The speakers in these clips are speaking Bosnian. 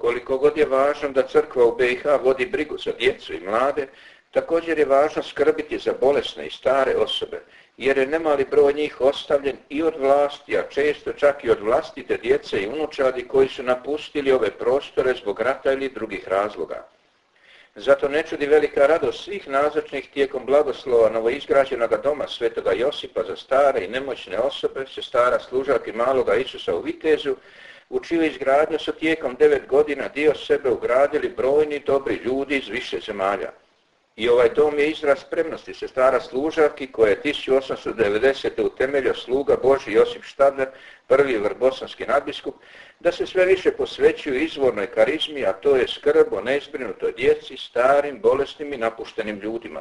Koliko god je važno da crkva u BiH vodi brigu za djecu i mlade, također je važno skrbiti za bolesne i stare osobe, jer je nemali broj njih ostavljen i od vlasti, a često čak i od vlastite djece i unučadi koji su napustili ove prostore zbog rata ili drugih razloga. Zato ne čudi velika radost svih nazočnih tijekom blagoslova novoizgrađenoga doma Svetoga Josipa za stare i nemoćne osobe, sestara služavki maloga Isusa u Vitezu, u čiju izgradnju su tijekom 9 godina dio sebe ugradili brojni dobri ljudi iz više zemalja. I ovaj dom je izraz spremnosti sestara služavki koje je 1890. utemeljio sluga Božji Josip Štadler, prvi vrbosanski nadbiskup, da se sve više posvećuju izvornoj karizmi, a to je skrb o nezbrinutoj djeci, starim, bolesnim i napuštenim ljudima.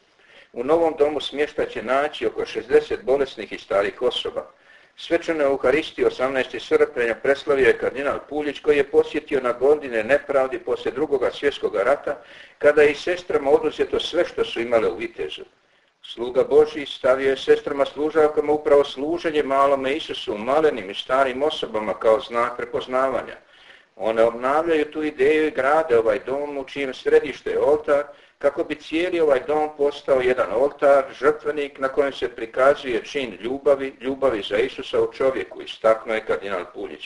U novom domu smješta će naći oko 60 bolesnih i starih osoba. Svečanu Euharistiju 18. srpnja preslavio je kardinal Puljić koji je posjetio na godine nepravdi poslije II. Svjetskog rata, kada je i sestrama oduzeto sve što su imale u Vitezu. Sluga Božji stavio je sestrama služavkama upravo služenje malome Isusu, malenim i starim osobama kao znak prepoznavanja. One obnavljaju tu ideju i grade ovaj dom u čijem središte je oltar, kako bi cijeli ovaj dom postao jedan oltar, žrtvenik na kojem se prikazuje čin ljubavi za Isusa u čovjeku, istaknuo je kardinal Puljić.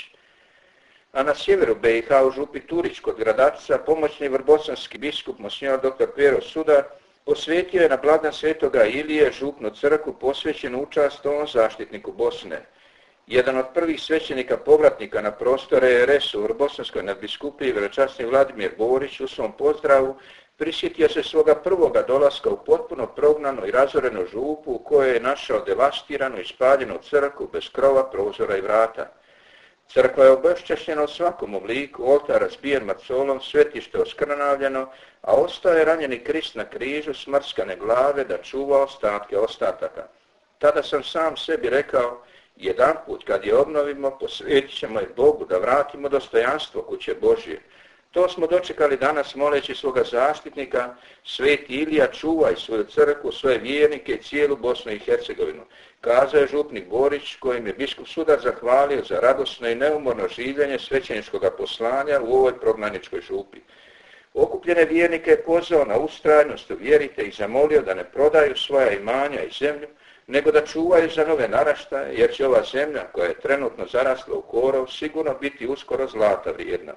A na sjeveru BiH u župi Turić kod Gradačca pomoćni vrbosanski biskup monsignor dr. Pero Sudar posvetio je na blagdan Svetoga Ilije župnu crkvu posvećenu u čast ovom zaštitniku Bosne. Jedan od prvih svećenika povratnika na prostore RS u Vrbosanskoj nadbiskupiji velečasni Vladimir Borić u svom pozdravu prisjetio se svoga prvoga dolaska u potpuno prognanu i razorenu župu u kojoj je našao devastiranu i spaljenu crkvu bez krova, prozora i vrata. Crkva je obeščašćena u svakom obliku, oltar razbijen macolom, svetište oskrnavljeno, a ostao je ranjeni Krist na križu, smrskane glave da čuva ostatke ostataka. Tada sam sam sebi rekao, jedanput kad je obnovimo, posvetit ćemo je Bogu da vratimo dostojanstvo kuće Božje. To smo dočekali danas moleći svoga zaštitnika, sveti Ilija čuvaj svoju crkvu, svoje vjernike i cijelu Bosnu i Hercegovinu, kazao je župnik Borić kojim je biskup Sudar zahvalio za radosno i neumorno življenje svećeničkog poslanja u ovoj prognaničkoj župi. Okupljene vjernike je pozvao na ustrajnost u vjeri te ih zamolio da ne prodaju svoja imanja i zemlju, nego da čuvaju za nove naraštaje, jer će ova zemlja koja je trenutno zarasla u korov sigurno biti uskoro zlata vrijedna.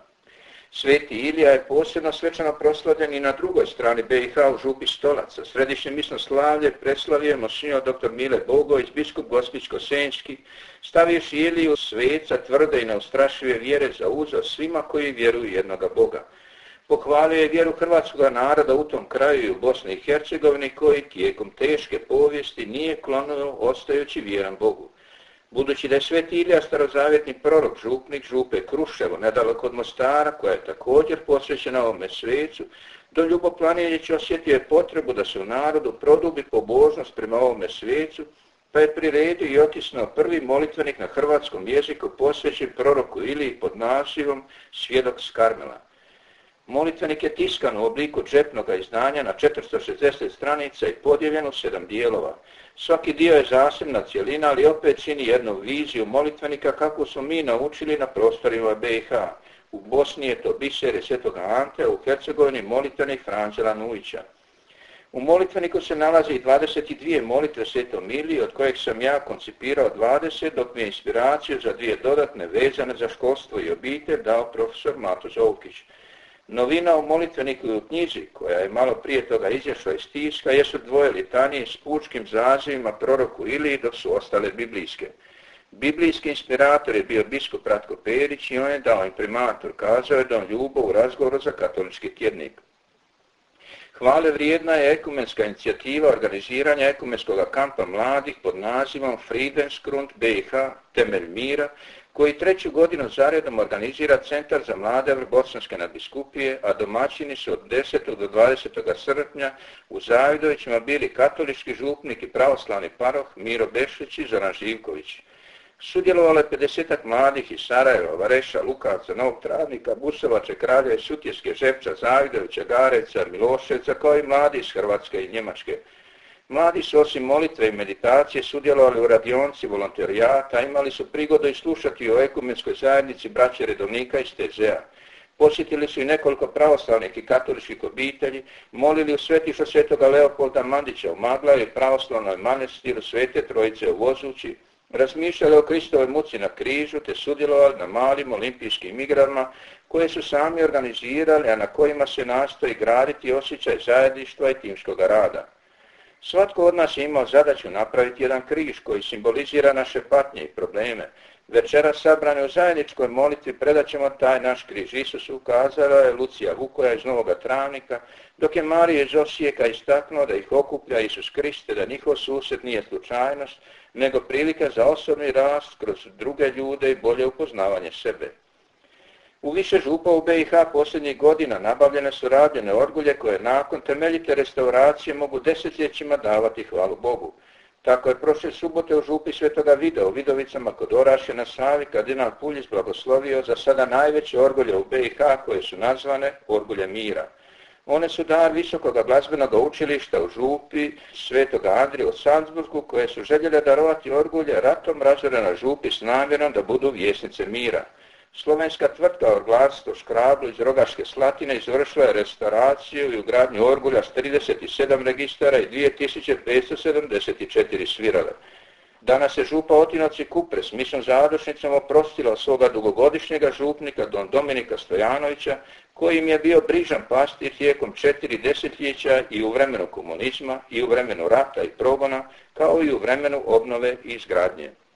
Sveti Ilija je posebno svečano proslavljen i na drugoj strani BiH u župi Stolaca. Središnje misno slavlje preslavio monsignor dr. Mile Bogović, biskup Gospićko-senjski, stavivši Iliju sveca tvrde i neustrašive vjere za uzor svima koji vjeruju jednoga Boga. Pohvalio je vjeru hrvatskog naroda u tom kraju i u Bosni i Hercegovini koji tijekom teške povijesti nije klonuo ostajući vjeran Bogu. Budući da je sveti Ilija starozavjetni prorok, župnik župe Kruševo, nedaleko od Mostara, koja je također posvećena ovome svecu, do Ljuboplaninić osjetio je potrebu da se u narodu produbi pobožnost prema ovome svecu, pa je priredio i otisnuo prvi molitvenik na hrvatskom jeziku posvećen proroku Iliji pod nazivom Svjedok s Karmela. Molitvenik je tiskan u obliku džepnoga izdanja na 460 stranica i podijeljen u 7 dijelova. Svaki dio je zasebna cjelina, ali opet čini jednu viziju molitvenika kako smo mi naučili na prostorima BiH. U Bosni je to biseri Svetoga Ante, u Hercegovini molitvenik Franđela Nujića. U molitveniku se nalazi i 22 molitve Svetom Iliji, od kojeg sam ja koncipirao 20, dok mi je inspiraciju za 2 dodatne vezane za školstvo i obitelj dao profesor Mato Zovkić. Novina u molitveniku i u knjizi, koja je malo prije toga izašla iz tiska, jesu 2 litanije s pučkim zazivima proroku Iliji, dok su ostale biblijske. Biblijski inspirator je bio biskup Ratko Perić i on je dao imprimatur, kazao je Don Ljubo u razgovoru za katolički tjednik. Hvale vrijedna je ekumenska inicijativa organiziranja ekumenskog kampa mladih pod nazivom Friedensgrund BiH, temelj mira, koji 3. godinu zaredom organizira Centar za mlade Vrbosanske nadbiskupije, a domaćini su od 10. do 20. srpnja u Zavidovićima bili katolički župnik i pravoslavni paroh Miro Bešić i Zoran Živković. Sudjelovalo je 50 mladih iz Sarajeva, Vareša, Lukavca, Novog Travnika, Busovače, Kraljeve, Sutjeske, Žepča, Zavidovića, Garevca, Miloševca, kao i mladi iz Hrvatske i Njemačke. Mladi su osim molitve i meditacije sudjelovali u radionci volonterijata, imali su prigodu i slušati o ekumenskoj zajednici braće redovnika iz TZ-a. Posjetili su i nekoliko pravoslavnih i katoličkih obitelji, molili u svetištu svetoga Leopolda Mandića u Maglavi, pravoslavnoj manastiru Svete Trojice u Vozući, razmišljali o Kristovoj muci na križu te sudjelovali na malim olimpijskim igrama koje su sami organizirali, a na kojima se nastoji graditi osjećaj zajedništva i timskog rada. Svatko od nas je imao zadaću napraviti jedan križ koji simbolizira naše patnje i probleme. Večeras sabrane u zajedničkoj molitvi predat ćemo taj naš križ Isusu, ukazala je Lucija Vukoja iz Novoga Travnika, dok je Marija iz Osijeka istaknuo da ih okuplja Isus Kriste, da njihov susret nije slučajnost, nego prilika za osobni rast kroz druge ljude i bolje upoznavanje sebe. U više župa u BiH posljednjih godina nabavljene su rabljene orgulje koje nakon temeljite restauracije mogu desetljećima davati hvalu Bogu. Tako je prošle subote u župi Svetoga Vida u Vidovicama kod Orašje na Savi kardinal Puljiz blagoslovio za sada najveće orgulje u BiH koje su nazvane orgulje mira. One su dar Visokog glazbenog učilišta u župi Svetoga Andrije u Salzburgu koje su željele darovati orgulje ratom razorena župi s namjerom da budu vjesnice mira. Slovenska tvrtka Orglarstvo Škrablo iz Rogaške Slatine izvršila je restauraciju i ugradnju orgulja s 37 registara i 2574 svirale. Danas je župa Otinoci Kupre s mišom zadošnicom oprostila od svoga dugogodišnjega župnika Don Dominika Stojanovića, koji im je bio brižan pastir tijekom 4 desetljeća i u vremenu komunizma, i u vremenu rata i progona, kao i u vremenu obnove i izgradnje.